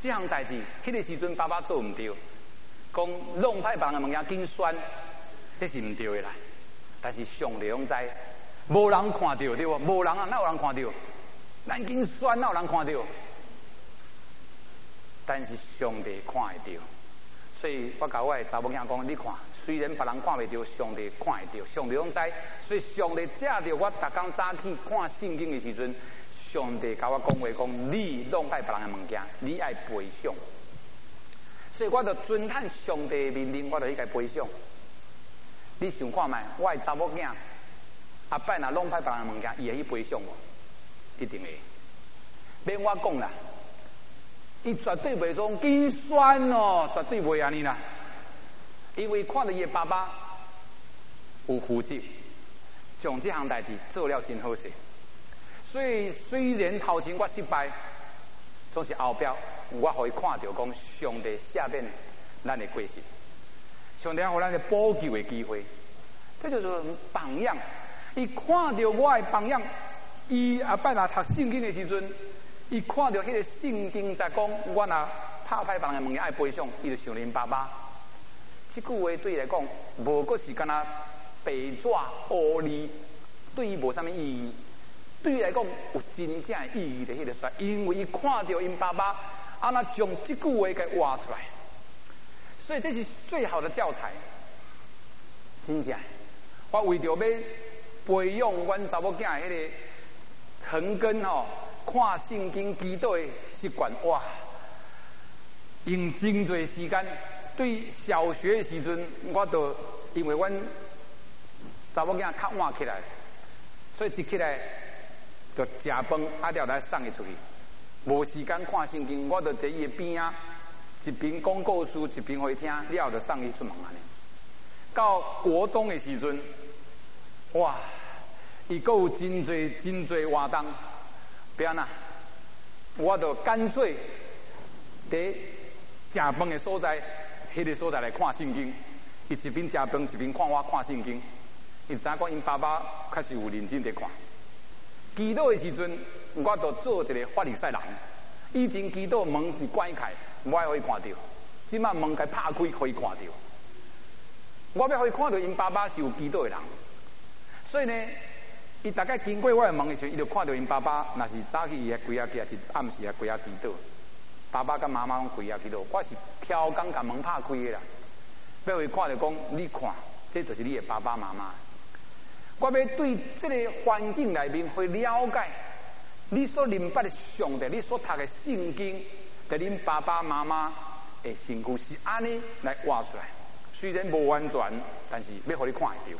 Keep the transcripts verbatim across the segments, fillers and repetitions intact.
这项代志，迄个时阵爸爸做唔对，讲弄歹别人嘅物件紧选，这是唔对嘅啦。但是上帝拢知，无人看到对无？无人啊，哪有人看到？咱紧选哪有人看到？但是上帝看会到，所以我甲我的查某囝讲，你看，虽然别人看袂到，上帝看会到，上帝拢知，所以上帝借着我逐工早起看圣经的时阵，上帝甲我讲话讲，你弄歹别人的物件，你爱背诵。所以我就遵探上帝的命令，我就去甲背诵。你想看卖？我的查某囝阿摆若弄歹别人的物件，伊会去背诵无？一定会。免我讲啦，伊绝对袂种紧选哦，绝对袂安尼啦。因为看到伊的爸爸有负责，将这项代志做了真好势。所以虽然头前我失败，总是后壁我可以看到讲上帝下面咱的过失，上帝互咱的补救的机会，这就是榜样。伊看到我的榜样，伊阿摆若读圣经的时阵，伊看到迄个圣经在讲，我若拍歹别人的物件爱背诵，伊就想恁爸爸。这句话对伊来讲，无过是干那白纸黑字，对伊无啥物意义。对伊来讲，有真正的意义的迄个说，因为伊看到因爸爸安那将这句话给挖出来，所以这是最好的教材。真正，我为着要培养阮查某囝的迄个成根吼，看圣经祈祷的习惯，哇，用真侪时间。对小学的时阵，我都因为阮查某囝较晚起来，所以一起来就食饭，啊了来送伊出去，无时间看圣经，我就在伊的边啊，一边讲故事，一边回听，了就送伊出门安尼。到国中的时阵，哇，伊阁有真侪真侪活动，不要呐，我就干脆伫食饭的所在。迄个所在来看圣经，伊一边食饭一边看我看圣经。伊知影讲，因爸爸确实有认真在看。祈祷的时阵，我就做一个法利赛人。以前祈祷门是关开，无爱可以看到；即摆门该拍开可以看到。我要可以看到因爸爸是有祈祷的人，所以呢，伊大概经过我的门的时候，伊就看到因爸爸，若是早起伊还规啊起，一暗时还规啊祈祷。爸爸跟妈妈拢跪下去咯，我是挑工甲门拍开的啦。要会看就讲，你看，这就是你的爸爸妈妈。我要对这个环境内面去了解，你所明白的上帝，你所读的圣经，在恁爸爸妈妈的身躯是安尼来挖出来。虽然无完全，但是要互你看会到。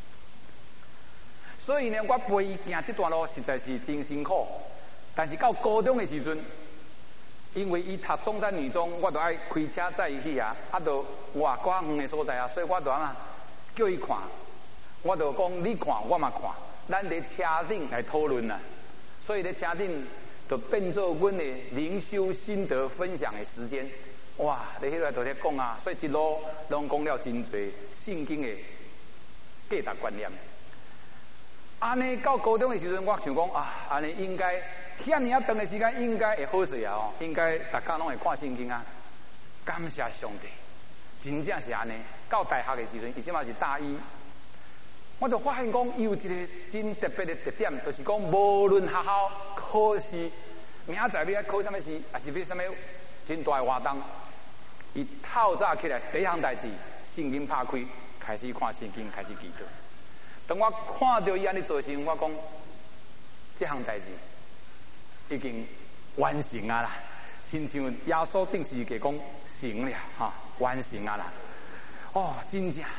所以呢，我陪伊行这段路实在是真辛苦。但是到高中的时阵，因为伊读中山女中，我就爱开车载伊去啊，啊，就外国远的所在啊，所以我就啊叫伊看，我就讲你看，我嘛看，咱伫车顶来讨论啊。所以咧车顶就变做阮的灵修心得分享的时间。哇，你迄个就咧讲啊，所以一路拢讲了真侪圣经的价值观念。安尼到高中的时阵，我想讲啊，安尼应该。遐尔啊长的时间应该会好势啊！哦，应该大家拢会看圣经啊。感谢上帝，真正是安尼。到大学的时阵，伊即马是大一，我就发现讲，伊有一个真特别的特点，就是讲无论学校考试，明仔载要考什么试，还是要什么真大的活动，伊透早起来第一项代志，圣经拍开，开始看圣经，开始祈祷。当我看到伊安尼做时，我讲这项代志。已经完成啊啦，亲像耶稣定时给讲成了哈，完成啊啦。哦，真正，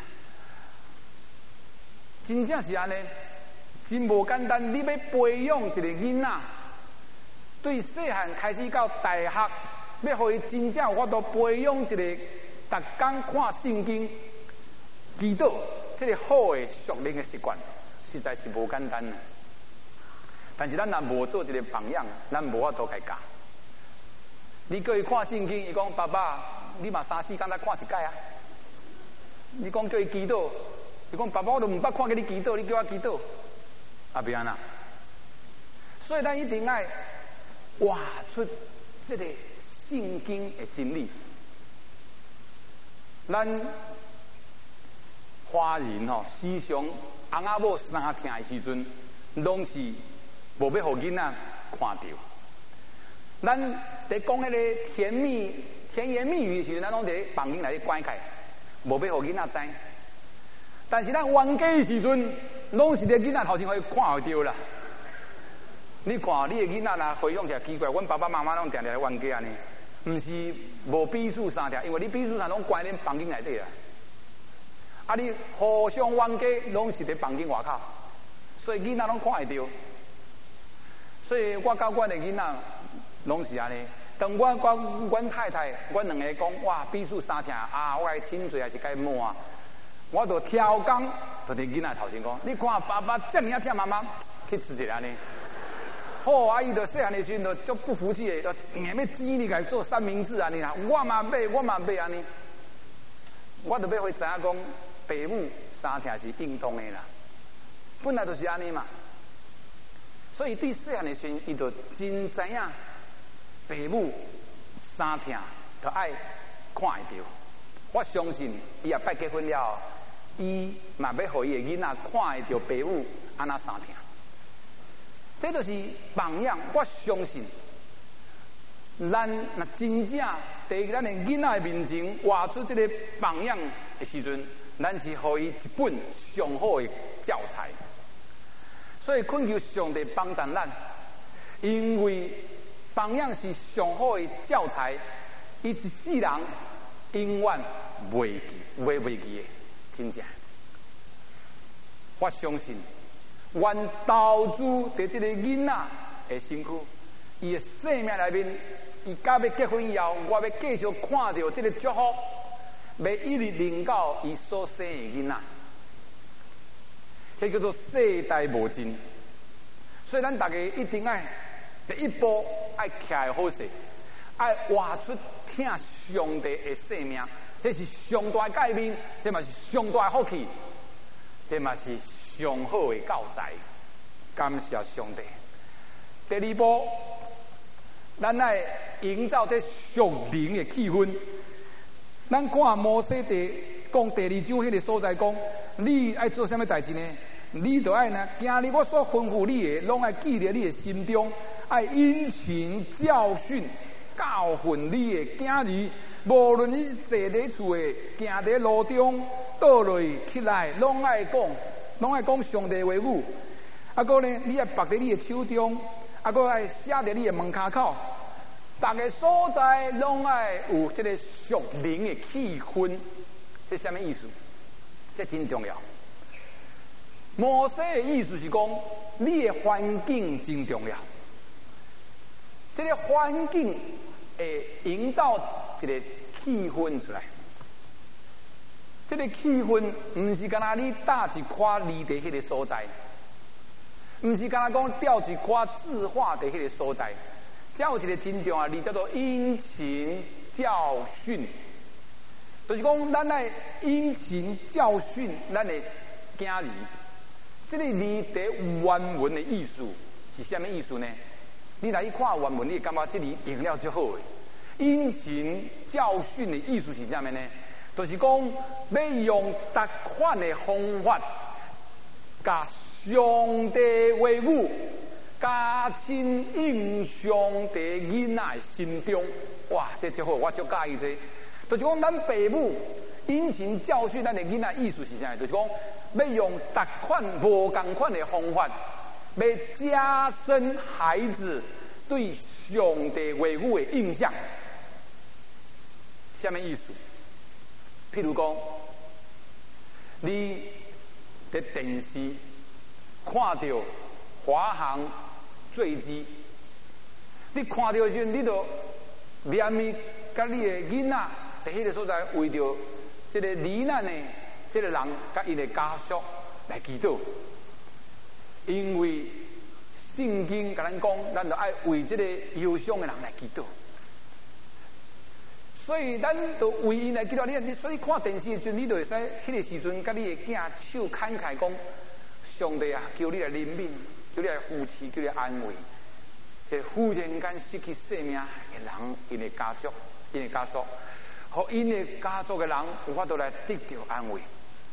真正是安尼，真无简单。你要培养一个囡仔，对细汉开始到大学，要互伊真正我都培养一个，逐工看圣经、祈祷，这个好的属灵的习惯，实在是无简单啊。但是咱若无做一个榜样，咱无法度家教。你叫伊看圣经，伊讲爸爸，你嘛三四工才看一届啊？你讲叫伊祈祷，伊讲爸爸我都唔捌看过你祈祷，你叫我祈祷，啊不安啦。所以咱一定爱挖出这个圣经的真理。咱华人吼，时常翁仔某生疼的时阵，拢是无要互囡仔看到。咱伫讲迄个甜蜜甜言蜜语的时阵，咱拢伫房间内底关起，无要互囡仔知。但是咱冤家的时阵，拢是伫囡仔头前可以看会到啦。你看，你的囡仔若回想起来奇怪，阮爸爸妈妈拢定定来冤家安尼，毋是无彼此相疼，因为你彼此相拢关伫房间内底啦。啊，你互相冤家，拢是伫房间外口，所以囡仔拢看会到。所以我甲阮的囡仔拢是安尼。当我我阮太太，阮两个讲哇彼此相疼啊，我该亲嘴还是该摸？我就挑工，就伫囡仔头前讲，你看爸爸这么疼妈妈，去吃一个安尼。好，啊伊就细汉的时阵就足不服气的，就硬要挤你来做三明治安尼啦。我嘛买，我嘛买安尼。我就要会知影讲，爸母相疼是应当的啦，本来就是安尼嘛。所以对细汉的时阵，伊就真知影爸母相疼，就爱看会到。我相信伊也拜结婚了，伊嘛要互伊的囡仔看会到爸母安那相疼。这就是榜样。我相信，咱若真正伫咱的囡仔的面前画出这个榜样的时阵，咱是互伊一本上好的教材。所以恳求上帝帮助咱，因为榜样是上好的教材，伊一世人永远袂记，袂袂记的，真正。我相信。阮投资伫这个囡仔的身躯，伊的生命内面，伊甲要结婚以后，我要继续看到这个祝福，要一直领到伊所生的囡仔，这叫做世代无尽。所以咱大家一定爱第一步爱徛好势，爱活出听上帝的生命，这是上大改变，这嘛是上大福气，这嘛是。上好的教材，感谢上帝。第二步，咱爱营造这属灵的气氛。咱看摩西第讲第二章迄个所在讲，你爱做什么代志呢？你就爱呢，今日我所吩咐你的，拢爱记在你的心中，爱殷勤教训、教训你的囝儿。无论你坐伫厝的，行伫路中，倒落起来，拢爱讲。拢爱讲上帝话语，啊个呢，你爱绑在你的手中，啊个爱写在你的门骹口，逐个所在拢爱有这个属灵的气氛，这什么意思？这真重要。摩西的意思是讲，你的环境真重要，这个环境会营造一个气氛出来。这个气氛唔是干那你搭一块犁在迄个所在，唔是干那讲吊一块字画在迄个所在，才有一个真重要的字叫做殷勤教训，就是讲咱来殷勤教训咱的囝儿。这个字在原文的意思是什么意思呢？你来一看原文，你会感觉这里用了就好的。殷勤教训的意思是什么呢？就是讲，要用达款的方法，甲上帝话语加深印象伫囡仔的心中。哇，这就好，我足介意这。就是讲，咱父母殷勤教训咱的囡仔，意思是啥？就是讲，要用达款无共款的方法，要加深孩子对上帝话语的印象。什么意思？譬如讲，你在电视看到华航坠机，你看到的时候，你就念伊甲你的囡仔在迄个所在，为着这个罹难的这个人甲伊的家属来祈祷，因为圣经甲咱讲，咱就爱为这个忧伤的人来祈祷。所以，咱就为因来祈祷。你，所以看电视的时候，你就会使迄个时阵，甲你的囝手侃侃讲：上帝啊，求你来怜悯，求你来扶持，求你来安慰。 这忽然间失去性命的人，因的家族，因的家属，和因的家族的人有法度来得到安慰。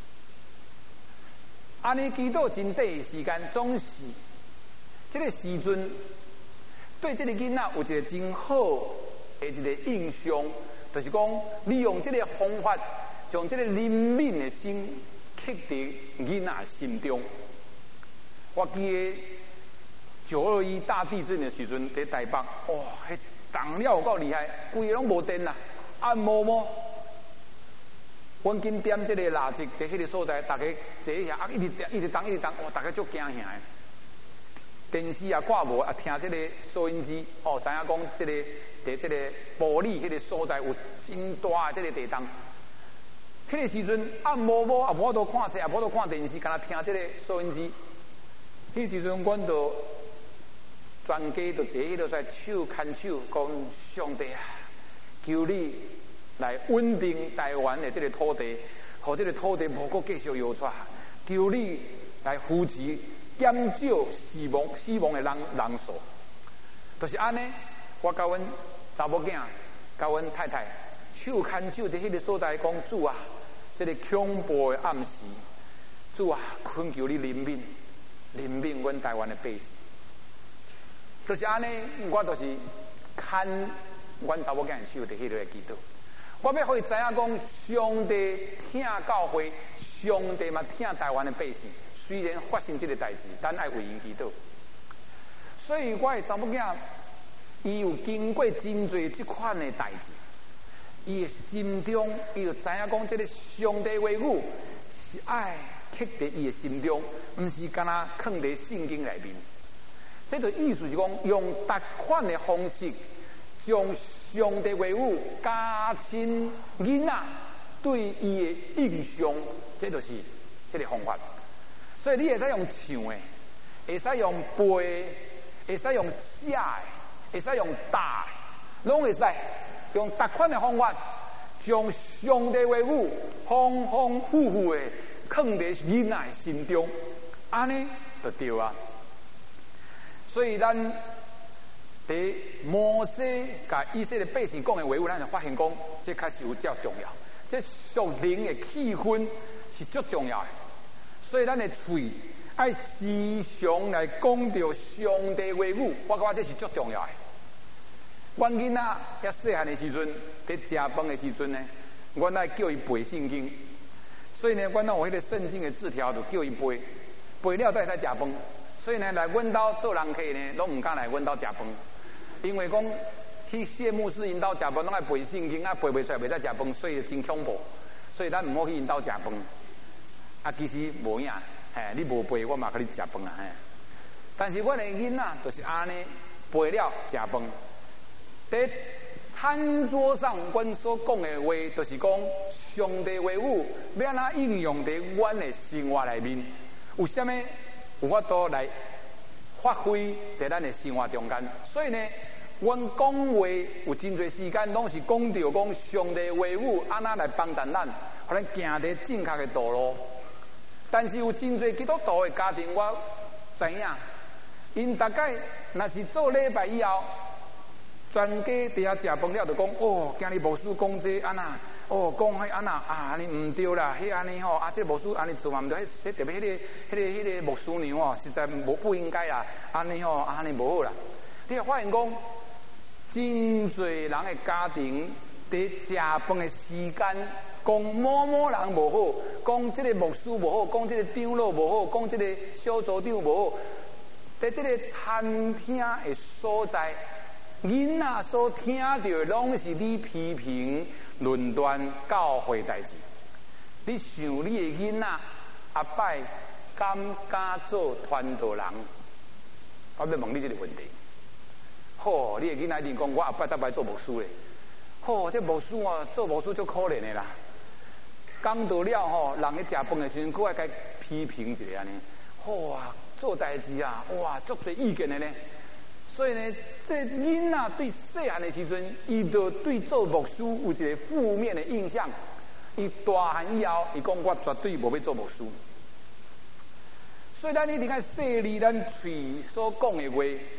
安尼祈祷真短的时间，总是这个时阵，对这个囡仔有一个真好的一个印象，就是讲利用这个方法，将这个怜悯的心刻在囡仔心中。我记得九二一大地震的时阵，在台北，哇，迄动了有够厉害，规个拢无电啦，暗摸摸。阮紧点这个蜡烛在迄个所在，大家坐一下，啊，一直一直动一直动，哇，大家足惊吓的。电视也挂无，啊，听这个收音机，哦，知影讲这个在这个玻璃迄个所在有真大的这个地动。迄个时阵暗摸摸，也无法度看册，也无法度看电视，干那听这个收音机。迄个时阵，阮就专家就坐迄个在手牵手，讲上帝啊，求你来稳定台湾的这个土地，和这个土地无搁继续摇出，求你来扶持减少死亡死亡的人人数。就是安尼，我甲阮查某囝，甲阮太太手牵手在迄个所在讲主啊，这个恐怖的暗时，主啊，恳求你怜悯怜悯阮台湾的百姓。就是安尼，我就是牵阮查某囝的手在迄个祈祷。我要互伊知影讲，上帝听教会，上帝嘛听台湾的百姓。虽然发生这个代志，咱爱为因祈祷。所以我的查某囝，伊有经过真侪这款的代志，伊的心中，伊就知影讲，这个上帝话语是爱刻在伊的心中，唔是干那藏在圣经内面。这个意思是讲，用达款的方式，将上帝话语加深囡仔对伊的印象，这就是这个方法。所以你会使用唱的，会使用背的，会使用写的，会使用打的，拢会使用达款的方法，将上帝话语丰丰富富的藏在囡仔心中，安尼就对啊。所以咱伫摩西甲以色列百姓讲的话语，咱就发现讲，这确实有较重要。这属灵的气氛是足重要的。所以咱的嘴爱时常来讲到上帝话语，我感觉这是足重要的。阮囡仔遐细汉的时阵，伫食饭的时阵呢，阮爱叫伊背圣经。所以呢，阮有迄个圣经的字条，就叫伊背，背了再使食饭。所以呢，来阮兜做人客呢，拢唔敢来阮兜食饭，因为讲去谢牧师因兜食饭，拢爱背圣经，啊背袂出来，袂使食饭，所以真恐怖。所以咱唔好去因兜食饭。啊，其实无影，嘿，你无背，我嘛甲你食饭啊，嘿。但是阮的囡仔就是安尼背了食饭。在餐桌上，阮所讲的话，就是讲上帝话语要安怎应用在阮的生活内面，有啥物？有法度来发挥在咱的生活中间，所以呢，阮讲话有真侪时间拢是讲到讲上帝话语安怎来帮助咱，互咱行伫正确的道路。但是有真侪基督徒的家庭，我知影，因大概若是做礼拜以后，全家伫遐食饭了，就讲哦，今日牧师讲这安那。哦，讲迄安那啊，安尼唔对啦，迄安尼吼，啊，这牧师安尼做嘛唔对，迄特别迄个、迄个、迄个牧师娘哦，实在无不应该啦，安尼吼，安尼无好啦。你会发现讲，真侪人的家庭伫食饭的时间，讲某某人无好，讲这个牧师无好，讲这个长老无好，讲这个小组长无好，在这个餐厅的所在。囡仔所听到的拢是你批评、论断教会代志。你想你的囡仔阿摆敢敢做传道人？我要问你这个问题。好，你的囡仔一定讲我阿摆才摆做牧师嘞。好，这牧师哦，做牧师足可怜的啦。讲到了吼，人去食饭的时阵，佫爱该批评一下呢。好啊，做代志啊，哇，足侪意见的呢。所以呢，这囡仔对细汉的时阵，伊就对做牧师有一个负面的印象。伊大汉以后，伊讲我绝对无要做牧师。所以咱一定要细腻咱嘴所讲的话，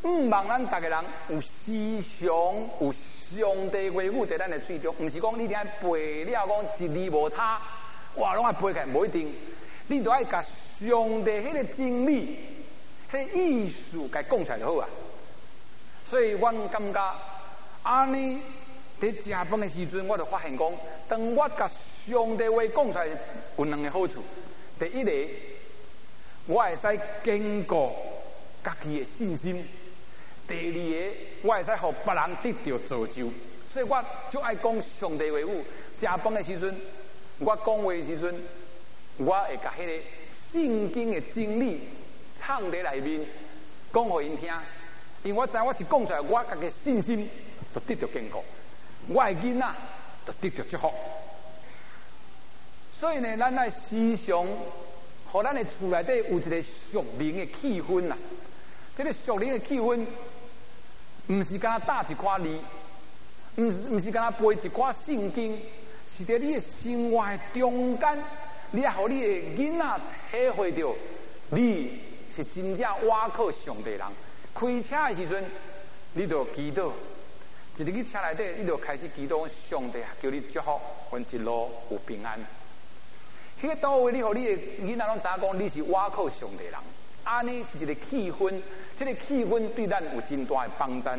唔望咱逐个人有思想有上帝话语在咱的喙中，唔是讲你听背了讲一字无差，哇，拢爱背起来，无一定。你都爱甲上帝迄个真理、迄个意思，甲讲出来就好啊。所以阮感觉安尼伫食饭的时阵，我就发现讲，当我甲上帝话讲出来，有两个好处。第一个，我会使坚固家己的信心。第二个，我会使互别人得到造就，所以我就爱讲上帝话语。食饭的时阵，我讲话的时阵，我会甲迄个圣经的真理藏伫内面，讲互因听。因为我知我一讲出来，我家己信心就得到坚固，我的囡仔就得到祝福。所以呢，咱来时常，互咱的厝内底有一个属灵的气氛啊。这个属灵的气氛。唔是干打一块字，唔唔是干背一块圣经，是在你的生活中间，你要互你的囡仔体会到，你是真正倚靠上帝人。开车的时阵，你就祈祷，一入去车内底，你就开始祈祷上帝叫你祝福，阮一路有平安。迄个倒位，你互你的囡仔拢知影讲，你是倚靠上帝人。安尼是一个气氛，这个气氛对咱有真大的帮助。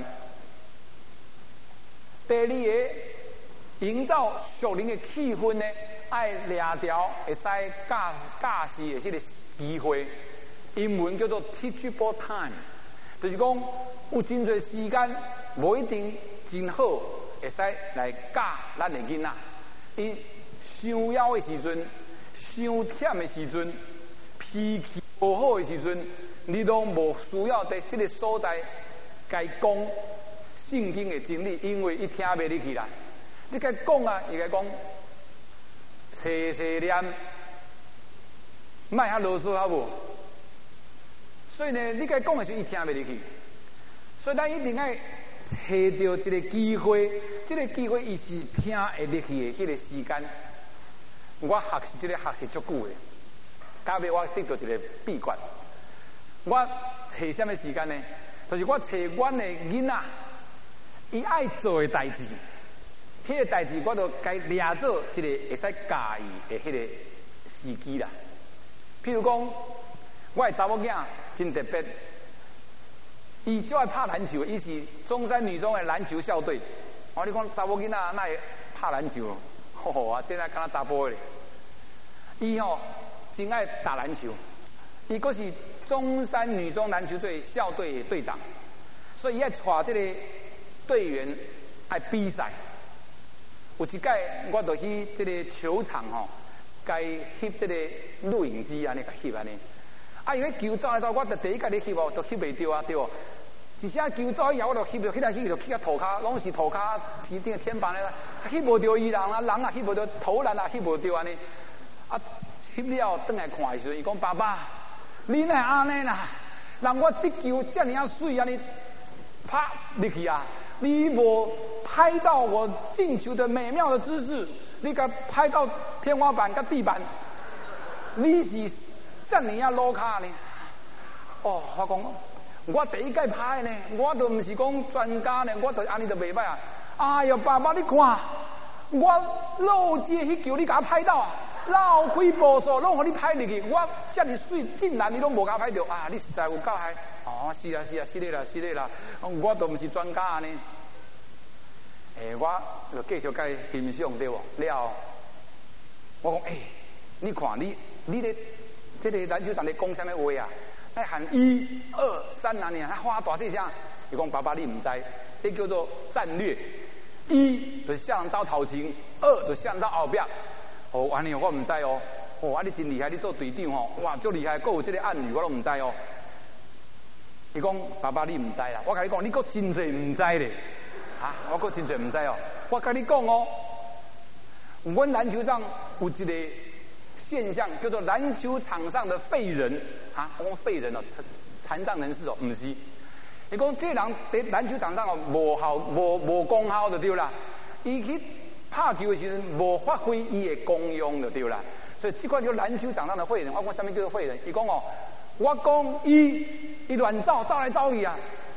第二个，营造属灵的气氛呢，爱掠条会使驾驾驶的这个机会，英文叫做 teachable time， 就是讲有真侪时间，无一定真好，会使来教咱的囡仔。伊伤枵的时阵，伤忝的时阵，脾气无好的时阵，你都无需要在这个所在该讲圣经的真理，因为伊听袂入去啦。你该讲啊，伊该讲切切念，卖遐啰嗦好无？所以呢，你该讲的时候，伊听袂入去。所以咱一定要找到一个机会，这个机会伊是听会入去的迄个时间。我学习这个学习足久的。到尾我得到一个秘诀，我找什么时间呢？就是我找阮的囡仔，伊爱做的代志，迄个代志我就该掠做一个会使教伊的迄个时机啦。譬如讲，我的查某囝真特别，伊就爱拍篮球，伊是中山女中的篮球校队。我你讲查某囡仔那会拍篮球，吼吼啊，这那敢若查甫的。伊吼。真爱打篮球，伊个是中山女中篮球队校队队长，所以伊爱带这个队员爱比赛。有一届我就去这个球场吼，该翕这个录影机安尼，甲翕安尼。啊，因为球走来走，我就第一届咧翕哦，都翕袂着啊，对哦。一下球走以后，我就翕着，起来翕就起个涂骹，拢是涂骹天顶天板咧，翕无着伊人啊，人啊翕无着，头人啊翕无着安尼。啊，翕了转来看的时候，伊讲爸爸，你哪安尼啦？人我这球这尔啊水安尼拍入去啊，你无拍到我进球的美妙的姿势，你甲拍到天花板甲地板，你是这尔啊落卡呢？哦，我讲我第一届拍呢，我都唔是讲专家呢，我就安尼就袂歹啊。哎呦，爸爸你看，我漏接迄球你甲我拍到啊！绕开步数，拢互你拍入去，我遮尔水，竟然你拢无甲拍着啊！你实在有够害！哦，是啊是啊，是咧啦是咧啦，我都毋是专家安尼。诶，我就继续甲伊欣赏对无？了，我讲诶，你看你你咧，这个篮球场咧讲啥物话啊？爱喊一二三啊，你还花大细声？伊讲爸爸你毋知，这叫做战略。一就是向人走头前，二就是向人走后壁。哦，安尼我唔知哦。哦，啊你真厉害，你做队长哦，哇，足厉害，还有这个暗语我都唔知哦。伊讲爸爸你唔知啦，我甲你讲，你搁真侪唔知咧，啊，我搁真侪唔知哦。我甲你讲哦，阮篮球场有一个现象叫做篮球场上的废人，啊，我讲废人哦，残障人士哦，唔是。伊讲这人伫篮球场上哦，无效无无功效就对啦，伊去。拍球的时阵无发挥伊的功用就对啦，所以这款叫篮球场上的废人。我讲什么叫做废人？伊讲哦，我讲伊伊乱走走来走去啊，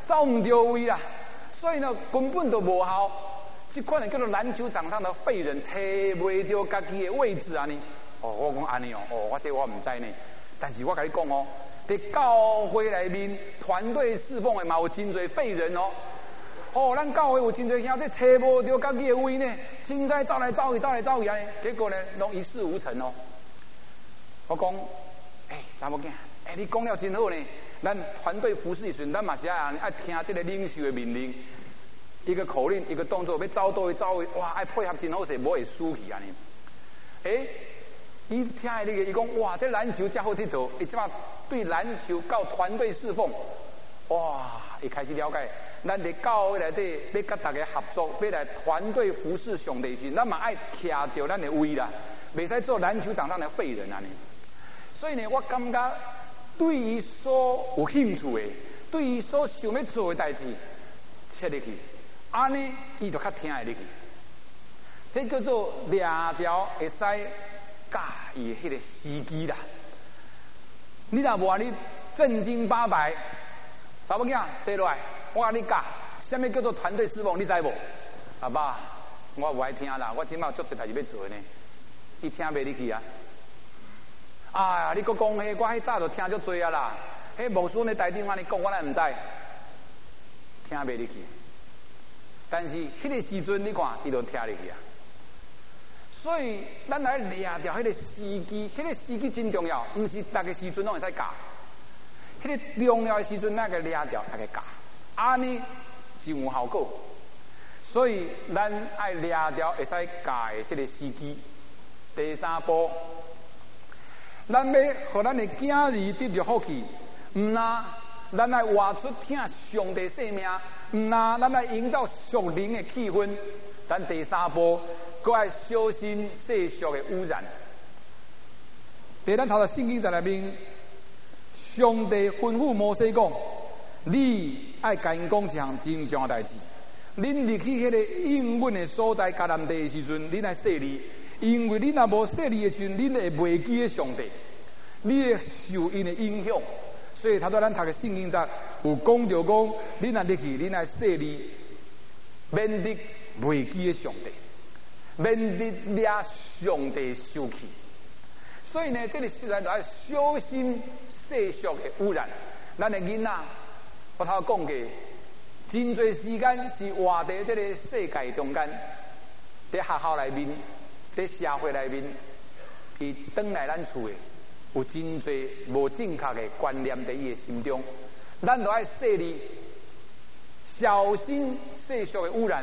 找唔到位啦，所以呢根本都无效。这款呢叫做篮球场上的废人，找袂到家己的位置啊呢。哦，我讲安尼哦，哦，我这我唔知呢，但是我甲你讲哦，在教会内面团队侍奉的嘛有真侪废人哦。哦，咱教会有真侪兄弟找无到家己的位呢，凊彩走来走去，走来走去啊，结果呢拢一事无成哦。我讲，哎、欸，查某囝，哎、欸，你讲了真好呢。咱团队服侍时，咱嘛是爱爱听这个领袖的命令，一个口令，一个动作，要走倒去走去，哇，爱配合真好势，无会输去安尼。诶，伊听的那个，伊讲哇，这篮球真好佚佗，伊即马对篮球到团队侍奉，哇，伊开始了解，咱伫教会内底要甲大家合作，要来团队服侍上帝时，咱嘛爱徛着咱的位啦，袂使做篮球场上的废人安尼。所以呢，我感觉。对于所有兴趣的，对于所想要做的代志，切入去，安尼伊就较听会入去。这叫做掠条会使教伊迄个时机啦。你若无你正经八百，查某囝坐落来，我甲你教，什么叫做团队侍奉？你知无？阿爸，我无爱听啦，我即摆有足侪代志要做呢，伊听袂入去啊。哎呀，你搁讲迄，我迄早就听足多啊啦。迄牧师呢台顶安尼讲，我咱唔知，听袂入去。但是迄个时阵，你看伊就听入去啊。所以咱来掠掉迄个时机，迄个时机真重要，唔是逐个时阵拢会使教。迄个重要的时阵，那个掠掉那个教，安尼就有效果。所以咱爱掠掉会使教的这个时机。第三步。咱要互咱的囝儿得到福气，毋那咱来活出听上帝生命，毋那咱来营造属灵的气氛。咱第三步，搁爱小心世俗的污染。在咱头的圣经在内面，上帝吩咐摩西讲：你爱甲因讲一项真重要代志。恁入去迄个应允的所在迦南地的时阵，恁爱说你。因为你若无说你的时阵，你会袂记得上帝，你会受因的影响。所以头拄咱读的圣经则有讲着讲，你若入去，你爱说你，免得袂记得上帝，免得掠上帝受气。所以呢，这里虽然就要小心世俗的污染。咱的囡仔，我头讲过，真侪时间是活在这个世界中间，在学校内面。在社会内面，伊转来咱厝的有真侪无正确的观念在伊的心中，咱都爱说你小心世俗的污染。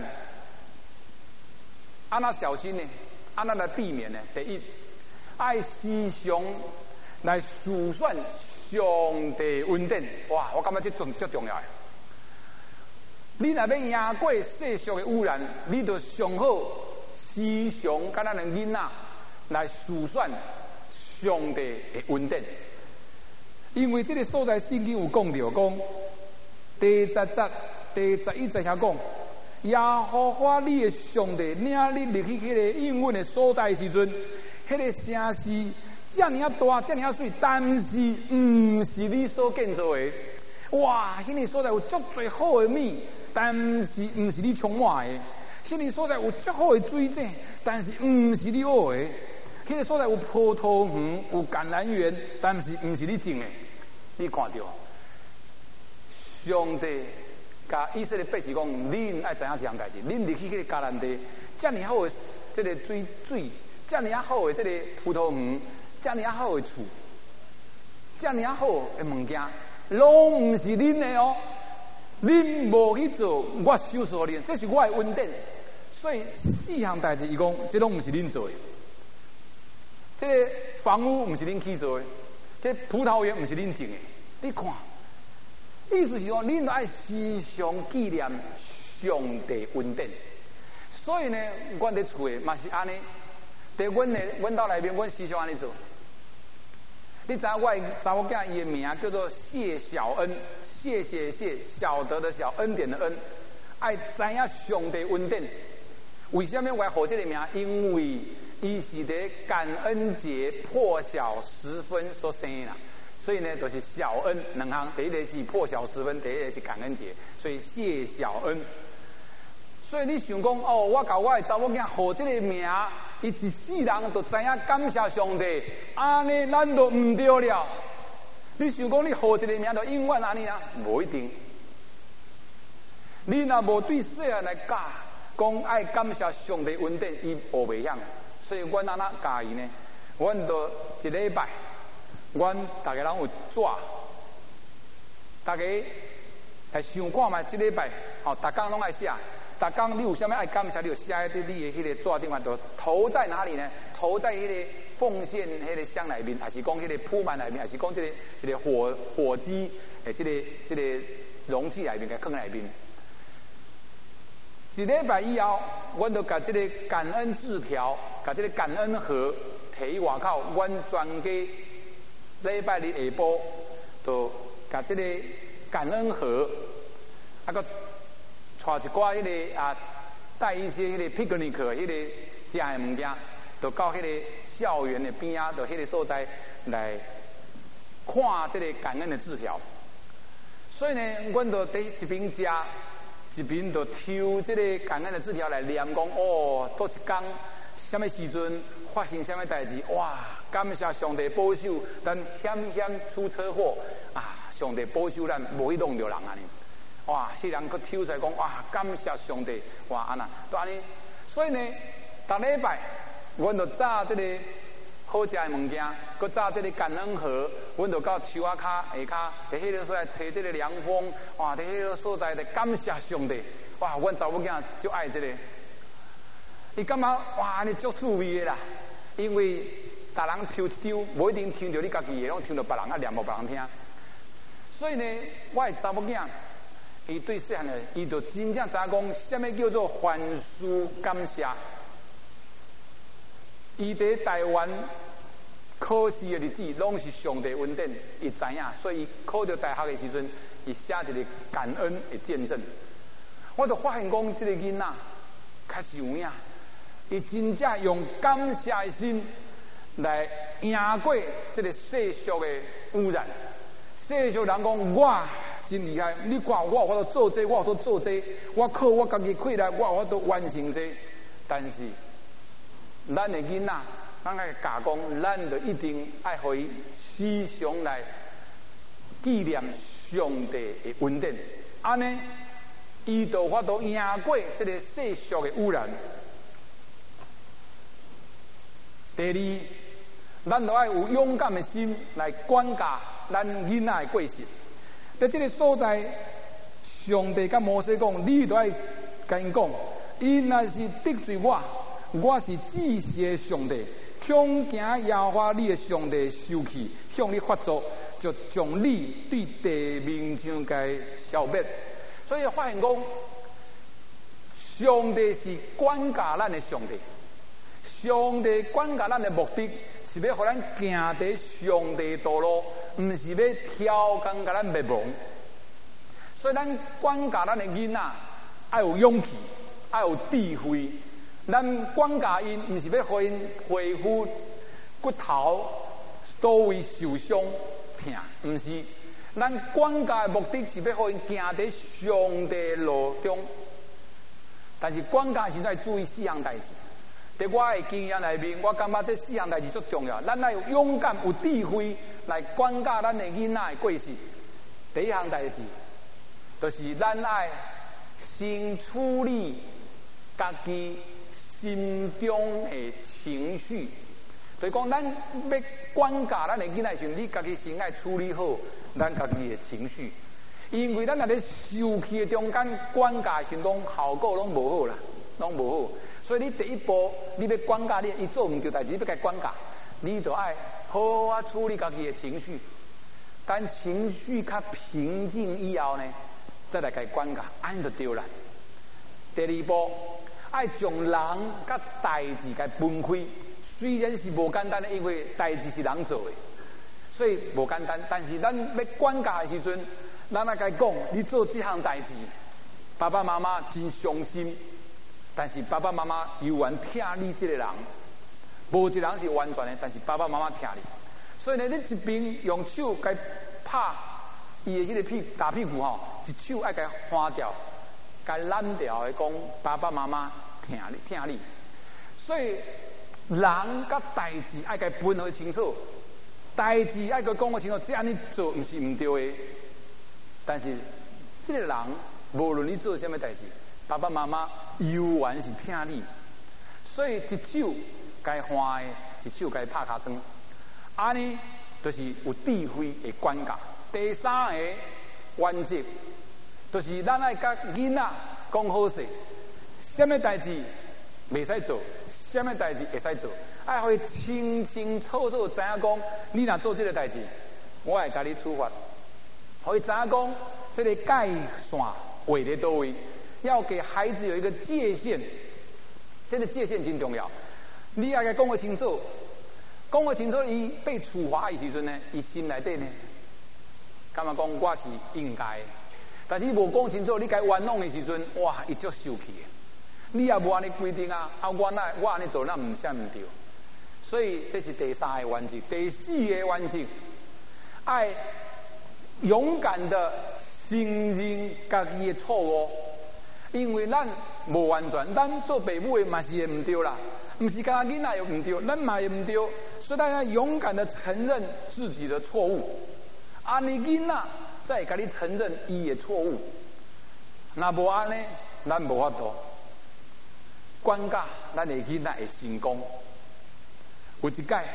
安那小心呢？安那来避免呢？第一，爱时常来思算上帝恩典。哇，我感觉这重最重要的。你若要赢过世俗的污染，你就上好。时常甲咱的囡仔来思算上帝的恩典，因为这个所在圣经有讲到讲，第十节、第十一节遐讲，耶和华你的上帝领你入去迄个应允的所在时阵，迄、那个城市遮尔啊大，遮尔啊水，但是唔是你所建造的。哇，迄、那个所在有足最好的米，但是唔是你充满的。迄个所在有足好的水井，但是唔是你学的；迄个所在有葡萄园、有橄榄园，但是唔是你种的。你看到？上帝甲以色列百姓讲：恁爱知影一项代志，恁入去迄个迦南地，遮尔好的这个水水，遮尔好的这个葡萄园，遮尔好的厝，遮尔好的物件，拢唔是恁的哦。恁无去做，我收束恁，这是我的恩典。所以四项代志，伊讲，这拢唔是恁做的。这个房屋唔是恁去做的，这葡萄园唔是恁种的。你看，意思是说，恁都爱时常纪念上帝恩典。所以呢，阮伫厝的嘛是安尼，在阮的阮兜内面，阮时常安尼做。你知影我的查某囝伊的名叫做谢小恩，谢谢谢晓得的晓，恩典的恩，爱知影上帝恩典。为什么我要号这个名？因为伊是伫感恩节破晓时分所生的啦。 所以呢，就是小恩两项，第一个是破晓时分，第一个是感恩节，所以谢小恩。所以你想讲哦，我甲我的查某囝号这个名，伊一世人就知影感谢上帝，安尼咱就唔对了。你想讲你号一个名就永远安尼啊？无一定。你若无对细汉来教，讲爱感谢上帝恩典，伊学袂晓。所以阮安那教伊呢？阮就一礼拜，阮大家人有纸，大家来想看卖，一礼拜哦，逐工拢爱写。逐工你有啥物爱感谢，你就写喺你的迄个纸顶面，就投在哪里呢？投在迄个奉献迄个箱内面，还是讲迄个铺满内面，还是讲这个一个火火鸡诶，这个这个容器内面嘅坑内面。一礼拜以后，阮就甲这个感恩字条，甲这个感恩盒摕去外口，阮专家礼拜日下晡就甲这个感恩盒，啊个带一寡迄个啊，带一些迄个 picnic 迄个食的物件，就到迄个校园的边啊，就迄个所在来看这个感恩的字条。所以呢，阮就伫一边食。一边就抽这个感恩的字条来念，讲哦，倒一天，什么时阵发生什么代志？哇！感谢上帝保守，咱险险出车祸啊！上帝保守咱，无去弄着人安尼。哇！世人佫抽出来讲哇，感谢上帝，哇安那都安尼。所以呢，逐礼拜，阮就炸这个好食的物件，佫炸这个感恩盒，阮就到树仔骹下骹，伫迄个所在吹这个凉风，哇！伫迄个所在的感谢上帝，哇！阮查某囝就爱这个，伊感觉哇，安尼足趣味的啦，因为大人抽一张，无一定听着你家己的，拢听着别人啊念互别人听。所以呢，我的查某囝，伊对细汉的，伊就真正知影讲，什么叫做凡事感谢。伊伫台湾考试的日子，拢是上帝恩典，伊知影，所以伊考到大学的时阵，伊写一个感恩的见证。我就发现讲，这个囡仔较是有影，伊真正用感谢的心来赢过这个世俗的污染。世俗人讲我真厉害，你看我有法度做这，我有法度做这，我靠我家己气力，我有法度完成这，但是。咱的囡仔，咱爱教讲，咱就一定爱互伊时常来纪念上帝的恩典，安尼伊就法度赢过这个世俗的污染。第二，咱就爱有勇敢的心来管教咱囡仔的过失。在这个所在，上帝甲摩西讲，你就爱甲因讲，伊若是得罪我。我是至死的上帝，恐惊耶和华你的上帝生气，向你发作，就将你对地面上该消灭。所以发现讲，上帝是管教咱的上帝，上帝管教咱的目的是要互咱行在上帝道路，唔是要挑工甲咱灭亡。所以咱管教咱的囡仔，爱有勇气，爱有智慧。咱管教因，唔是要互因恢复骨头都位受伤疼，唔是。咱管教的目的是要互因行在上帝路中。但是管教现在注意四项代志。在我的经验内面，我感觉这四项代志最重要。咱爱有勇敢、有智慧来管教咱的囡仔的过失。第一项代志，就是咱爱先处理家己。心中的情绪，所以讲，咱要管教咱的囡仔时，你家己先爱处理好咱家己的情绪，因为咱若咧受气的中间管教的时，拢效果拢无好啦，拢无好。所以你第一步，你要管教你，伊做唔对代志，你要甲管教，你就爱好好啊处理家己的情绪。等情绪较平静以后呢，再来甲管教，安就对啦。第二步。爱将人甲代志甲分开，虽然是无简单的，因为代志是人做的，所以无简单。但是咱要管教的时阵，咱爱甲讲，你做这项代志，爸爸妈妈真伤心，但是爸爸妈妈犹原疼你这个人，无一人是完全的，但是爸爸妈妈疼你。 所以呢，你一边用手该拍伊的迄个屁打屁股吼，一手爱该花掉，该揽掉的讲爸爸妈妈疼你疼你。所以人甲代志爱该分开清楚，代志爱该讲个清楚，这样你做毋是毋对的。但是这个人无论你做什么代志，爸爸妈妈永远是疼你。所以一手该花的，一手该拍卡床，安尼就是有智慧的管教。第三个原则，就是咱爱甲囡仔讲好势，什么代志袂使做，什么代志会使做，爱互伊清清楚楚知影讲，你若做这个代志，我会甲你处罚。互伊知影讲，这个界线画在倒位，要给孩子有一个界限。这个界限真重要，你要甲讲个清楚，讲个清楚，伊被处罚的时阵呢，伊心内底呢，感觉讲我是应该，但是无讲清楚，你该冤枉的时阵，哇，伊足受气的。你也无安尼规定啊，啊，我那我安尼做，那唔啥唔对。所以这是第三个原则，第四个原则，爱勇敢的承认家己的错误。因为咱无完全，咱做父母的嘛是会唔对啦，唔是干囡仔又唔对，咱嘛也唔对，所以大家勇敢的承认自己的错误，安尼囡仔再甲你承认伊的错误，那无安尼，咱无法度管教咱的囡仔会成功。有一届，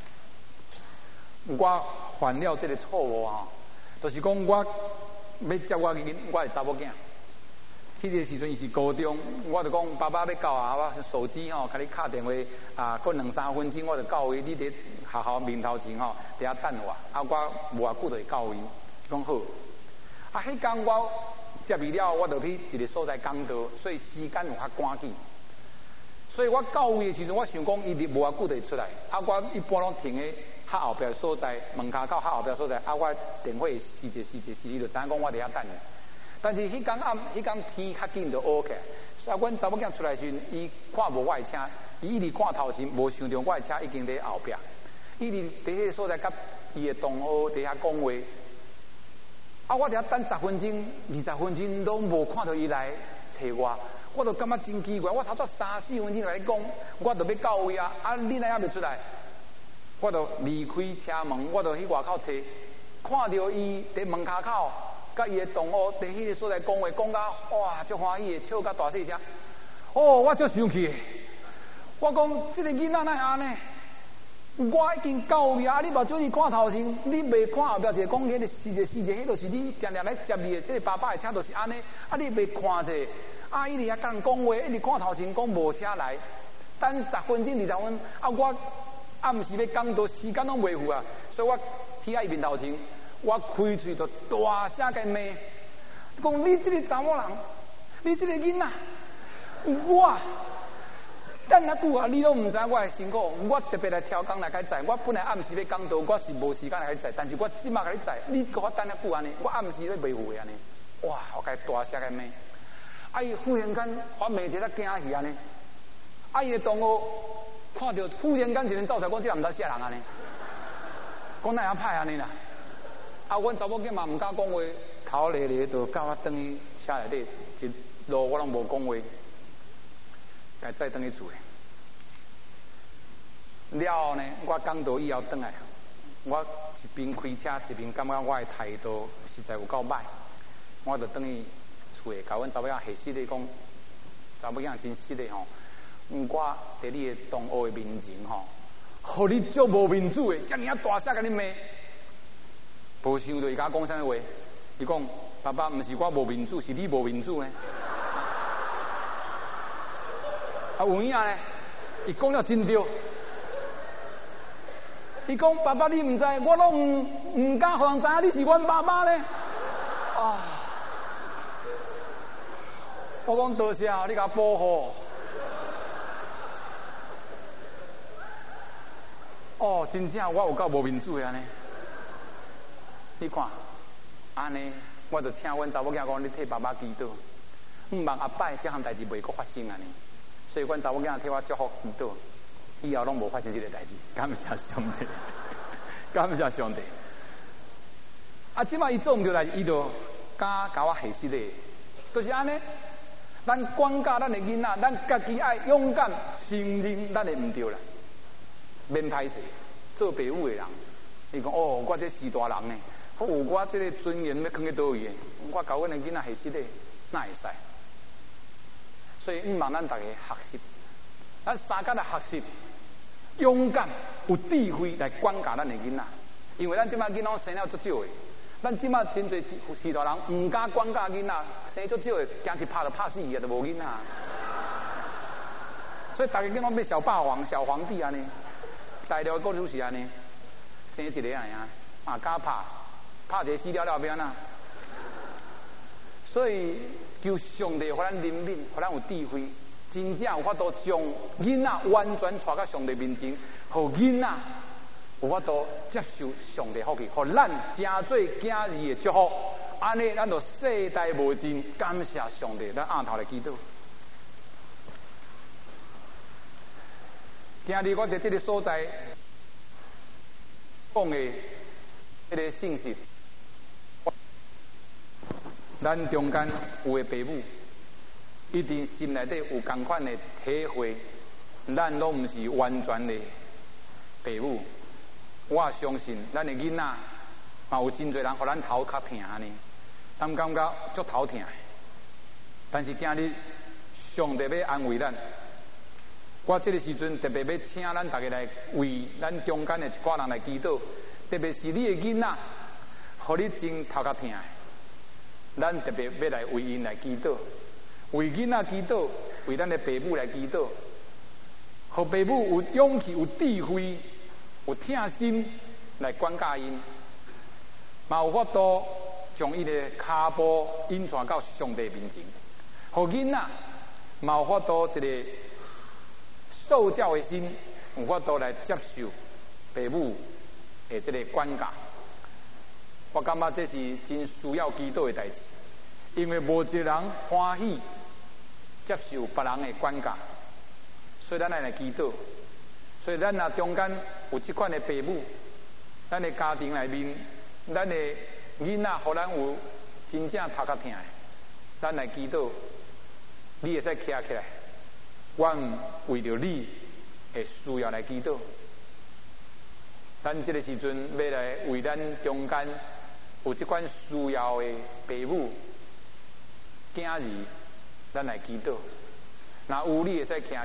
我犯了这个错误啊，就是讲我要接我囡我的查某囝。迄个时阵伊是高中，我就讲爸爸要到啊，我手机吼，甲你敲电话啊，过两三分钟我就到位，你伫学校面头前吼，伫遐等我，啊我无偌久就会到位，讲好。啊，迄天我接伊了，我就去一个所在讲道，所以时间有较赶紧。所以我到位的时阵，我想讲伊无偌久就会出来，啊我一般拢停喺较后壁所在门骹口较后壁所在，啊我电话时者时者时，伊就知影讲我伫遐等。但是迄天暗，迄天天较紧就乌起来。啊，阮查某囝出来时，伊看无我的车，伊一直看头前，无想到我的车已经伫后壁。伊直伫迄个所在，甲伊的同学伫遐讲话。啊，我伫遐等十分钟、二十分钟，拢无看到伊来找我，我就感觉真奇怪。我头早三四分钟来讲，我就要到位啊，啊，你哪还未出来？我就离开车门，我就去外口找，看到伊伫门骹口。甲伊的同学伫迄个所在讲话，讲到哇，足欢喜的，笑甲大细声。哦，我足生气。我讲这个囡仔哪会安尼？我已经到位啊！你目睭你看头前，你未看后壁一个讲迄个是者是者，迄就是你定定来接你的，这个爸爸的车就是安尼。啊，你未看者，啊，伊直遐甲人讲话，一直看头前，讲无车来，等十分钟、二十分，啊，我暗时要讲到时间拢袂赴啊，所以我去喺伊面头前。我开嘴就大声甲骂，讲你这个查某人，你这个囡仔，我等遐久啊，你都唔知我的辛苦，我特别来挑工来甲载，我本来暗时要讲道，我是无时间来载，但是我即马甲你载，你给我等遐久安尼，我暗时要袂赴安尼，哇，我甲大声甲骂，啊伊忽然间我骂得他惊去安尼，啊伊的同学看到忽然间一个人走出来，讲这人唔知啥人安尼，讲哪样歹安尼啦。啊，阮查某囝嘛唔敢讲话，头咧咧就甲我转去车内底，一路我拢无讲话，该再转去厝诶。了后呢，我讲到以后转来，我一边开车一边感觉我的态度实在有够歹，我就转去厝诶，甲阮查某囝下实咧讲，查某囝真实咧吼，我伫你诶同学诶面前吼，互你足无面子诶，遮尔啊大声甲你骂。无想到伊甲我讲啥话？伊讲爸爸，毋是我无面子，是你无面子呢。啊有影呢？伊讲了真对。伊讲爸爸，你毋知，我拢毋毋敢互人知影你是阮爸爸呢。啊！我讲多谢你甲我保护。哦，真正我有够无面子的安尼。你看，安尼，我就请阮查某囝讲，你替爸爸祈祷，毋望阿摆这项代志袂阁发生安尼。所以阮查某囝替我祝福祈祷，以后拢无发生这个代志，感谢上帝。 感谢上帝。啊，即摆伊做唔对代志，伊就敢甲我下死咧，就是安尼。咱管教咱的囡仔，咱家己爱勇敢承认咱的唔对啦，免歹势。做父母的人，伊讲哦，我这是大人呢，哦，我这个尊严要放喺倒位？我教阮的囡仔下死咧，哪会使？所以，毋望咱大家学习，咱三甲来学习，勇敢有智慧来管教咱的囡仔，因为咱即摆囡仔生了足少的。咱即马真侪是大人唔敢管教囡仔，生足少的，惊一拍就拍死伊啊，就无囡仔。所以大家叫我变小霸王、小皇帝安尼，大陆的故事是安尼，生一个安尼啊，啊敢拍，拍一个死了了变啊。所以求上帝，互咱灵敏，互咱有智慧，真正有法度将囡仔完全带到上帝面前，互囡仔。有法度接受上帝福气，互咱真做囝儿的祝福，安尼咱就世代无尽，感谢上帝。咱仰头来祈祷。今日我在这个所在讲的这个信息，咱中间有的父母，一定心内底有同款的体会，咱拢唔是完全的父母。我相信咱的囡仔嘛有真侪人，互咱头较疼呢，咱感觉足头疼。但是今日上帝要安慰咱，我这个时阵特别要请咱大家来为咱中间的一寡人来祈祷，特别是你的囡仔，互你真头较疼，咱特别要来为因来祈祷，为囡仔祈祷，为咱的父母来祈祷，互父母有勇气、有智慧。有疼心来管教因，嘛有法度将伊的骹步引传到上帝面前，互囡仔嘛有法度一个受教的心，有法度来接受父母的这个管教。我感觉这是真需要祈祷的代志，因为无一个人欢喜接受别人的管教，所以咱来来祈祷。所以咱若中间有这款的父母，咱的家庭内面，咱的囡仔，互咱有真正头壳疼的，咱来祈祷，你会使徛起来，我为着你的需要来祈祷。咱这个时阵要来为咱中间有这款需要的父母、囝儿，咱来祈祷。若有你会使徛起来。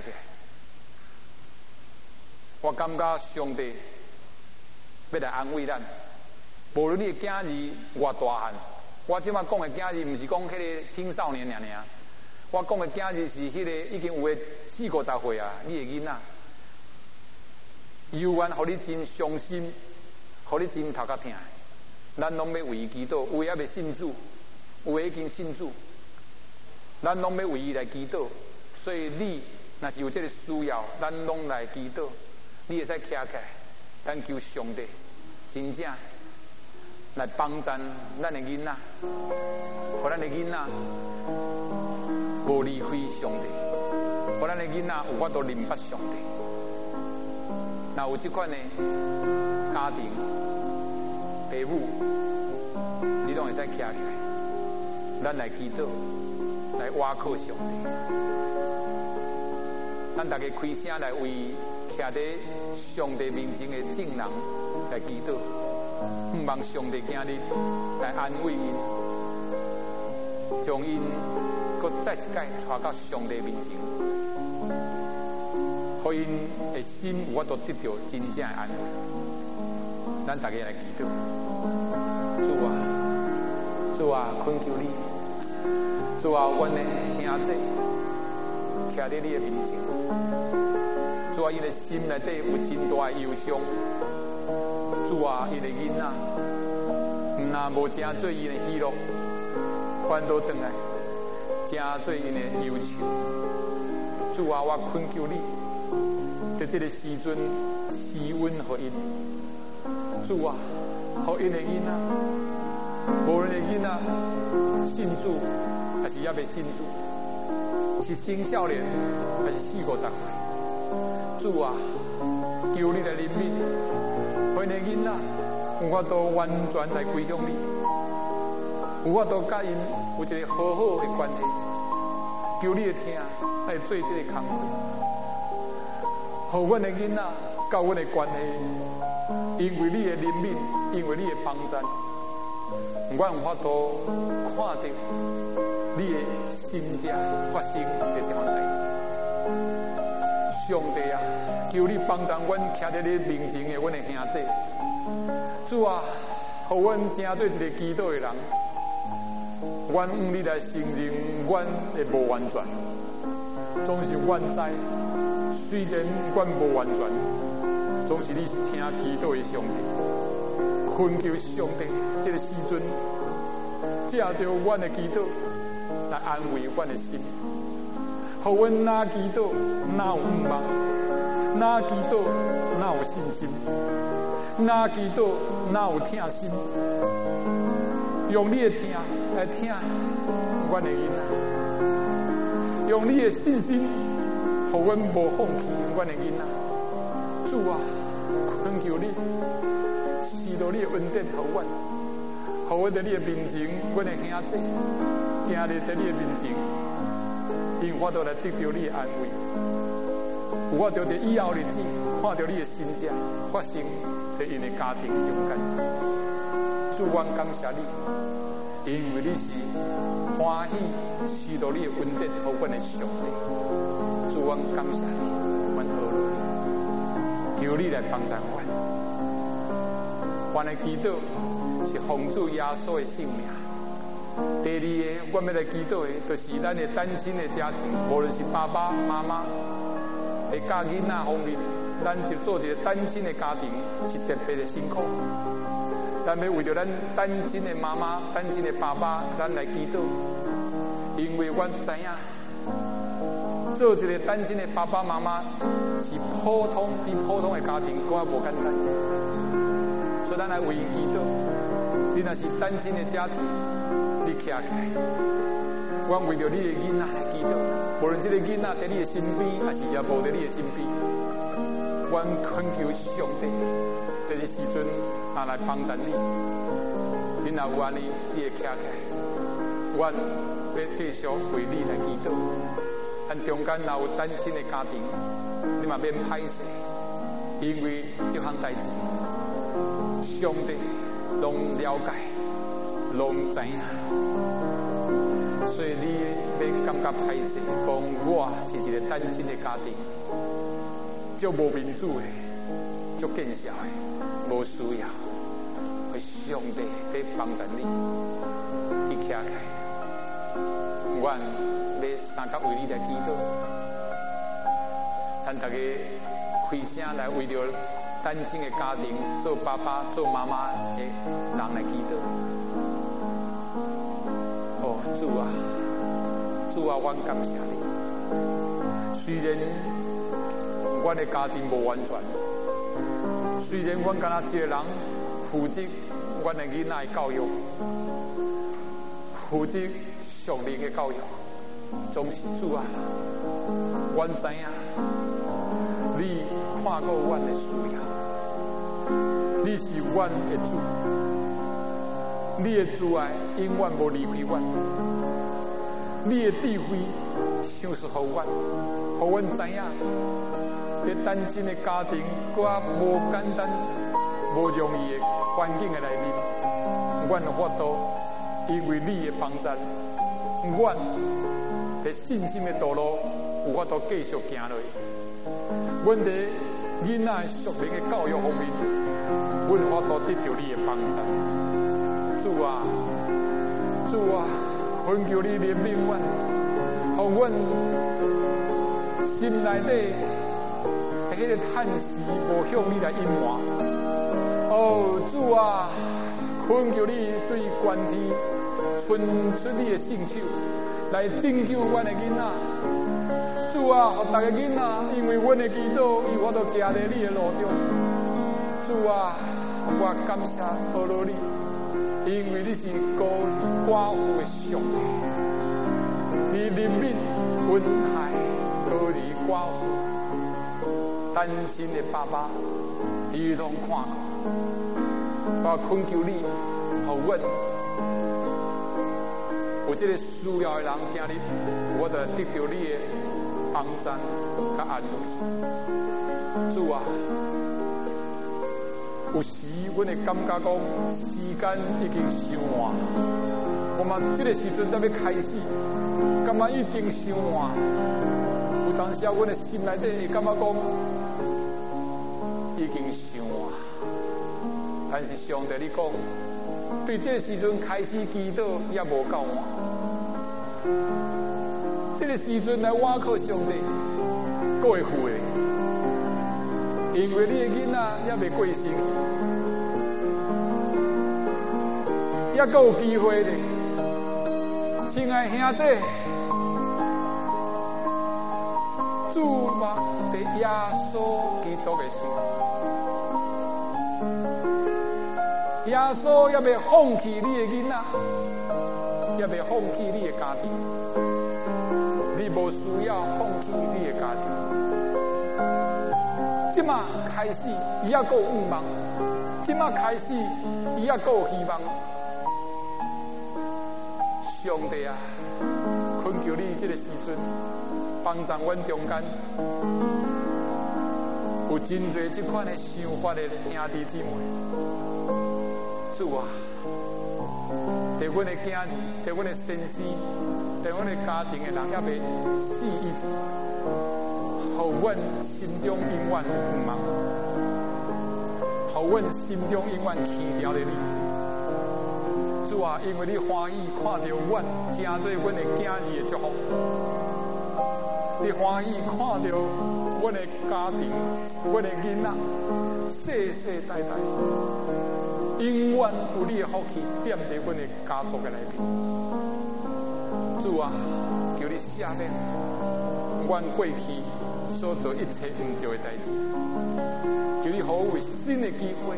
我感觉上帝要来安慰咱，无论你的囝儿偌大汉，我即摆讲的囝儿，唔是讲迄个青少年尔尔，我讲的囝儿是迄个已经有诶四五十岁啊，你的囡仔，犹原互你真伤心，互你真头壳疼，咱拢要为伊祈祷，有诶还未信主，有诶已经信主，咱拢要为伊来祈祷。所以你若是有这个需要，咱拢来祈祷。你会使徛起来，咱求上帝真正来帮咱咱的囡仔，互咱的囡仔无离开上帝，互咱的囡仔有法度认捌上帝。若有这款的家庭、父母，你拢会使徛起来，咱来祈祷，来倚靠上帝。咱大家开声来为徛在上帝面前的证人来祈祷，毋望上帝今日来安慰因，将因搁再一届带到上帝面前，互因的心有法度得到真正的安慰。咱大家来祈祷，主啊，主啊，恳求你，主啊，阮的兄弟徛在你的面前。主啊，伊的心内底有真大的忧伤。主啊，伊的囡仔，毋那无正做伊的喜乐，反倒转来正做伊的忧愁。主啊，我恳求你，在这个时阵施恩互因。主啊，互因的囡仔，无论的囡仔信主还是也未信主，是青少年还是四五十岁。主啊，求你来怜悯，互阮的囡仔有法度完全来归向你，有法度甲因有一个好好的关系，求你的听来做这个工作，互阮的囡仔甲阮的关系，因为你的怜悯，因为你的帮助，我有法度看到你的心者发生这这项代志。上帝啊，求你帮助阮徛在你面前的阮的兄弟。主啊，互阮正对一个祈祷的人，阮用你来承认阮的无完全，总是阮知，虽然阮无完全，总是你是听祈祷的上帝。恳求上帝，这个时阵，借着阮的祈祷来安慰阮的心。互阮哪祈祷哪有盼望，哪祈祷哪有信心，哪祈祷哪有疼心。用你的听来听阮的囡仔，用你的信心，互阮无放弃阮的囡仔。主啊，恳求你，赐到你的恩典互阮，互阮在你的面前，阮的兄弟，行日在你的面前。因法度来得到你的安慰，有法度在以后日子看到你的心者发生在因的家庭中间。主，阮感谢你，因为你是欢喜赐到你的恩典互阮的上帝。主，阮感谢你，阮学落你，求你来帮助阮。阮的祈祷是奉主耶稣的性命。第二个，我们来祈祷的，就是咱的单亲的家庭，无论是爸爸妈妈在教囡仔方面，咱就做一个单亲的家庭是特别的辛苦。咱要为着咱单亲的妈妈、单亲的爸爸，咱来祈祷，因为我知影，做一个单亲的爸爸妈妈是普通比普通的家庭更加无简单，所以咱来为因祈祷。你若是单亲的家庭，你徛起来，我为着你的囡仔来祈祷，无论这个囡仔在你的身边，还是也无在你的身边，我恳求上帝，在这时阵拿来帮助你。你若有安尼，你会徛起来，我要继续为你来祈祷。咱中间若有单亲的家庭，你嘛免歹势，因为这项代志，上帝拢了解。拢知影，所以你免感觉歹势，讲我是一个单亲的家庭，足无民主的，足见效的，无需要，上帝在帮助你，你徛起来，我要三角为你来祈祷，咱大家开声来为着单亲的家庭，做爸爸、做妈妈的人来祈祷。哦，主啊，主啊，我感谢你。虽然我的家庭无完全，虽然我敢若一个人负责我的囡仔的教育，负责属灵的教育，总是主啊，我知影你看过我的需要，你是我的主。你的慈爱永远无离开我，你的智慧赏赐予我，互阮知影，这单亲的家庭搁无简单、无容易的环境的内面，阮有法度，因为你的帮助，阮在信心的道路有法度继续行落去。阮在囡仔属灵的教育方面，阮有法度得到你的帮助。主啊，主啊，恳求你怜悯阮，互阮心内底的迄个叹息无向你来隐瞒。哦，主啊，恳求你对全体伸出你的圣手来拯救阮的囡仔。主啊，互大家囡仔，因为阮的祈祷，伊我都行在你的路中。主啊，我感谢阿罗你。因为你是高于寡妇的上帝，你怜悯恩爱高于寡妇， 单亲的爸爸，伊拢看过，我恳求你，互阮有这个需要的人，今日我就得到你的帮赞甲安慰。主啊，有时阮会感觉讲时间已经伤晚，我嘛这个时阵才要开始，感觉已经伤晚。有当时啊，阮的心内底会感觉讲已经伤晚，但是上帝你讲，对这个时阵开始祈祷也无够晚。这个时阵来倚靠上帝，阁会富的，因为你的囡仔也未过生，也阁有机会的。亲爱兄弟，主嘛在耶稣基督的心，耶稣也未放弃你的囡仔，也未放弃你的家庭。你无需要放弃你的家庭。即马开始，伊也阁有愿望；即马开始，伊也阁有希望。上帝啊，恳求你这个时阵，帮助阮中间有真侪这款的想法的兄弟姊妹。主啊，在阮的囝儿，在阮的先生，在阮的家庭的人也未死以前，互阮心中永远不忘，互阮心中永远记牢了你。主啊，因为你欢喜看到阮成做阮的囝儿的祝福，你欢喜看到阮的家庭、阮的囡仔世世代代永远有你的福气踮在阮的家族的内面。主啊，求你赦免阮过去所做一切唔对的代志，求你给我新的机会。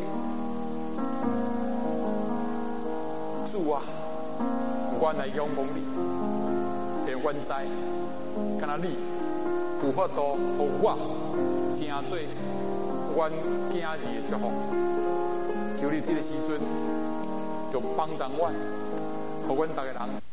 主啊，我来仰望你，但我知，敢若你有法度，互我成做阮囝儿的祝福。求你这个时阵，就帮助我，互阮逐个人。